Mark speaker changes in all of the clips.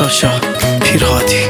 Speaker 1: پاشا پیرهادی.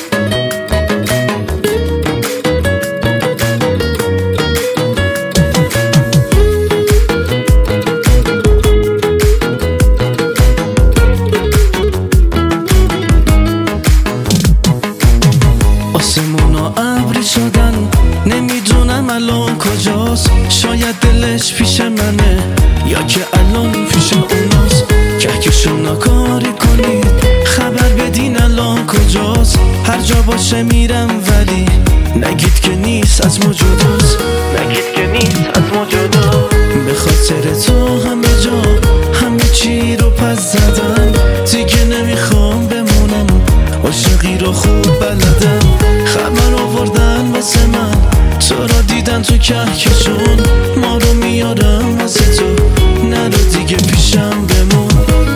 Speaker 1: آسمونا ابری شدن، نمیدونم الان کجاست. شاید دلش پیش منه یا که الان پیش اوناست. کهکشون ناکاری کنید، خبر بدین الان کجاست. هر جا باشه میرم ولی نگید که نیست از ما جداست. نگید که نیست از ما جدا. به خاطر تو همه جا همه چی رو پس زدم. دیگه نمیخوام بمونم، عاشقی رو خوب بلدم. خبر آوردن واسه من، تو را دیدن تو کهکشون. ما رو میارم واسه تو، نرو دیگه پیشم بمون.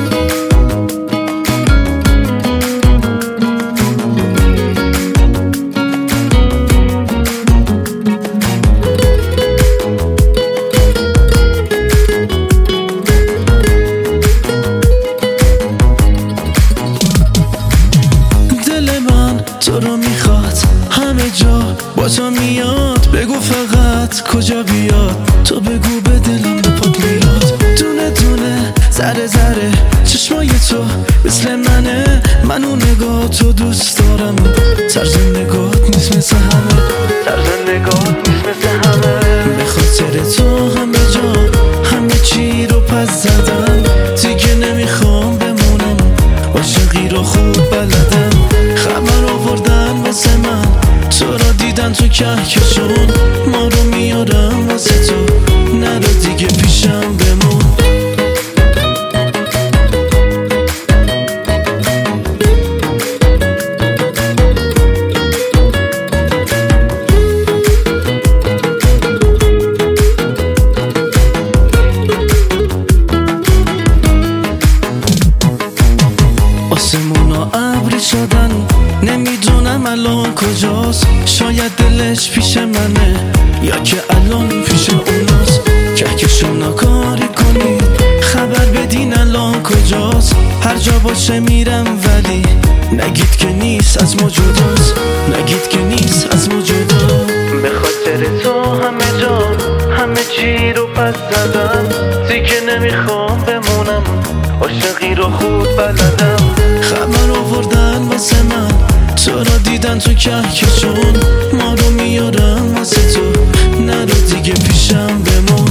Speaker 1: تو رو میخواد همه جا با تو میاد. بگو فقط کجا بیاد، تو بگو به دلم به پاک میاد. دونه دونه ذره ذره چشمای تو مثل منه. من اون نگاه تو دوست دارم. طرز نگاهت نیست مثل همه، طرز نگاهت نیست مثل همه. به خاطر تو همه جا همه چی رو پس زدم. دیگه نمیخوام بمونم، عاشقی رو خوب بلدم. خبر آوردن واسه من، تو را دیدن تو کهکشون. ما رو میارم واسه تو، نرو دیگه پیشم بمون. آسمونا ابری شدن، نمیدونم الان کجاست. شاید دلش پیش منه یا که الان پیش اوناست. کهکشون ناکاری کنید، خبر بدین الان کجاست. هر جا باشه میرم ولی نگید که نیست از ما جداست. نگید که نیست از ما جدا. به خاطر تو همه جا همه چی رو پس زدم. دیگه نمیخوام بمونم، عاشقی رو خوب بلدم. خبر آوردن واسه من، تو را دیدن تو کهکشون. ما رو میارم واسه تو، نرو دیگه پیشم بمون.